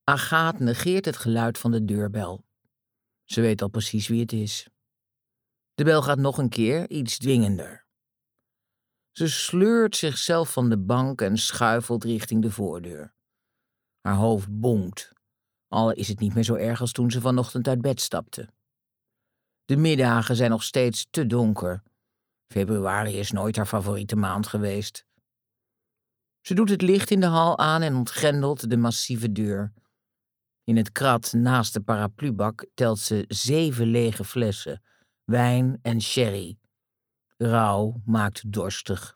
Agathe negeert het geluid van de deurbel. Ze weet al precies wie het is. De bel gaat nog een keer, iets dwingender. Ze sleurt zichzelf van de bank en schuifelt richting de voordeur. Haar hoofd bonkt, al is het niet meer zo erg als toen ze vanochtend uit bed stapte. De middagen zijn nog steeds te donker. Februari is nooit haar favoriete maand geweest. Ze doet het licht in de hal aan en ontgrendelt de massieve deur. In het krat naast de paraplubak telt ze 7 lege flessen, wijn en sherry. Rauw maakt dorstig.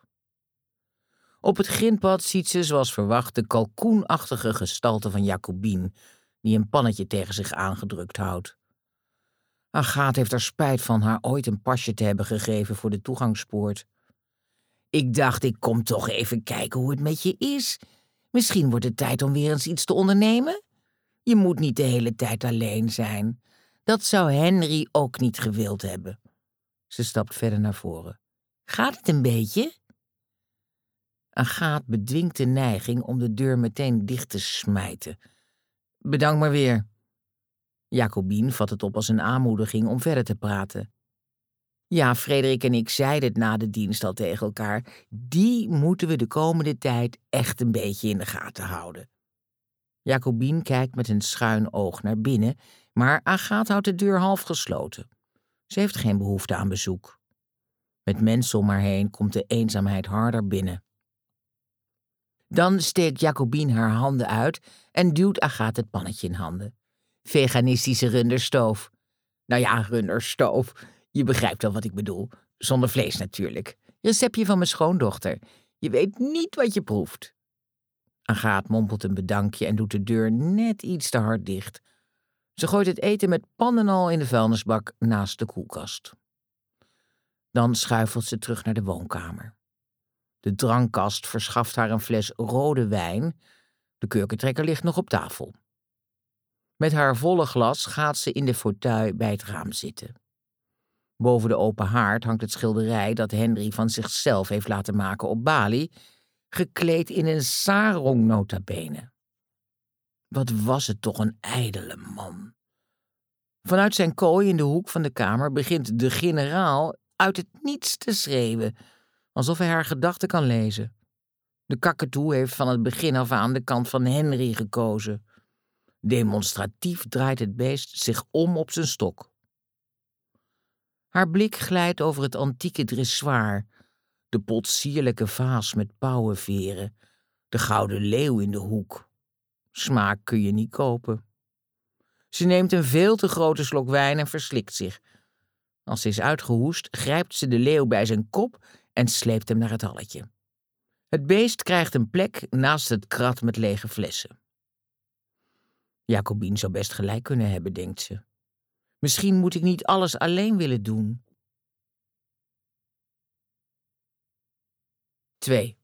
Op het grindpad ziet ze, zoals verwacht, de kalkoenachtige gestalte van Jacobien, die een pannetje tegen zich aangedrukt houdt. Agathe heeft er spijt van haar ooit een pasje te hebben gegeven voor de toegangspoort. Ik dacht, ik kom toch even kijken hoe het met je is. Misschien wordt het tijd om weer eens iets te ondernemen. Je moet niet de hele tijd alleen zijn. Dat zou Henry ook niet gewild hebben. Ze stapt verder naar voren. Gaat het een beetje? Agathe bedwingt de neiging om de deur meteen dicht te smijten. Bedankt maar weer. Jacobien vat het op als een aanmoediging om verder te praten. Ja, Frederik en ik zeiden het na de dienst al tegen elkaar. Die moeten we de komende tijd echt een beetje in de gaten houden. Jacobien kijkt met een schuin oog naar binnen, maar Agathe houdt de deur half gesloten. Ze heeft geen behoefte aan bezoek. Met mensen om haar heen komt de eenzaamheid harder binnen. Dan steekt Jacobien haar handen uit en duwt Agathe het pannetje in handen. Veganistische runderstoof. Nou ja, runderstoof. Je begrijpt wel wat ik bedoel. Zonder vlees natuurlijk. Receptje van mijn schoondochter. Je weet niet wat je proeft. Agathe mompelt een bedankje en doet de deur net iets te hard dicht. Ze gooit het eten met pan en al in de vuilnisbak naast de koelkast. Dan schuifelt ze terug naar de woonkamer. De drankkast verschaft haar een fles rode wijn. De kurkentrekker ligt nog op tafel. Met haar volle glas gaat ze in de fauteuil bij het raam zitten. Boven de open haard hangt het schilderij dat Henry van zichzelf heeft laten maken op Bali, gekleed in een sarong nota bene. Wat was het toch een ijdele man. Vanuit zijn kooi in de hoek van de kamer begint de generaal uit het niets te schreeuwen, alsof hij haar gedachten kan lezen. De kakatoe heeft van het begin af aan de kant van Henry gekozen. Demonstratief draait het beest zich om op zijn stok. Haar blik glijdt over het antieke dressoir, de potsierlijke vaas met pauwenveren, de gouden leeuw in de hoek. Smaak kun je niet kopen. Ze neemt een veel te grote slok wijn en verslikt zich. Als ze is uitgehoest, grijpt ze de leeuw bij zijn kop en sleept hem naar het halletje. Het beest krijgt een plek naast het krat met lege flessen. Jacobien zou best gelijk kunnen hebben, denkt ze. Misschien moet ik niet alles alleen willen doen. 2.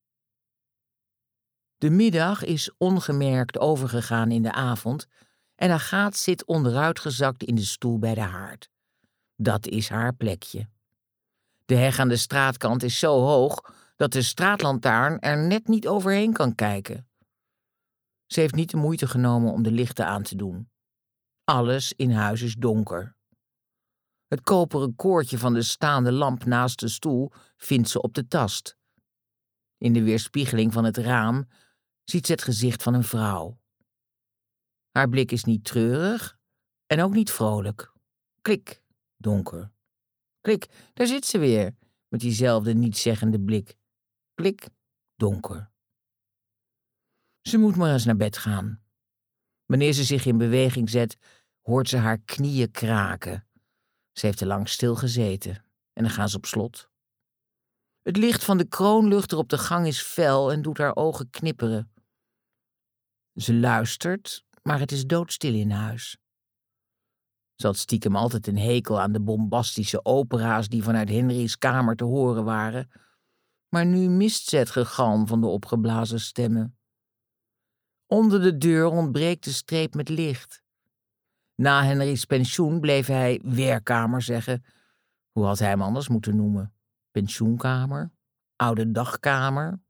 De middag is ongemerkt overgegaan in de avond en Agathe zit onderuitgezakt in de stoel bij de haard. Dat is haar plekje. De heg aan de straatkant is zo hoog dat de straatlantaarn er net niet overheen kan kijken. Ze heeft niet de moeite genomen om de lichten aan te doen. Alles in huis is donker. Het koperen koordje van de staande lamp naast de stoel vindt ze op de tast. In de weerspiegeling van het raam ziet ze het gezicht van een vrouw. Haar blik is niet treurig en ook niet vrolijk. Klik, donker. Klik, daar zit ze weer, met diezelfde nietszeggende blik. Klik, donker. Ze moet maar eens naar bed gaan. Wanneer ze zich in beweging zet, hoort ze haar knieën kraken. Ze heeft te lang stilgezeten en dan gaan ze op slot. Het licht van de kroonluchter op de gang is fel en doet haar ogen knipperen. Ze luistert, maar het is doodstil in huis. Ze had stiekem altijd een hekel aan de bombastische opera's die vanuit Henry's kamer te horen waren, maar nu mist ze het gegalm van de opgeblazen stemmen. Onder de deur ontbreekt de streep met licht. Na Henry's pensioen bleef hij werkkamer zeggen. Hoe had hij hem anders moeten noemen? Pensioenkamer? Oude dagkamer?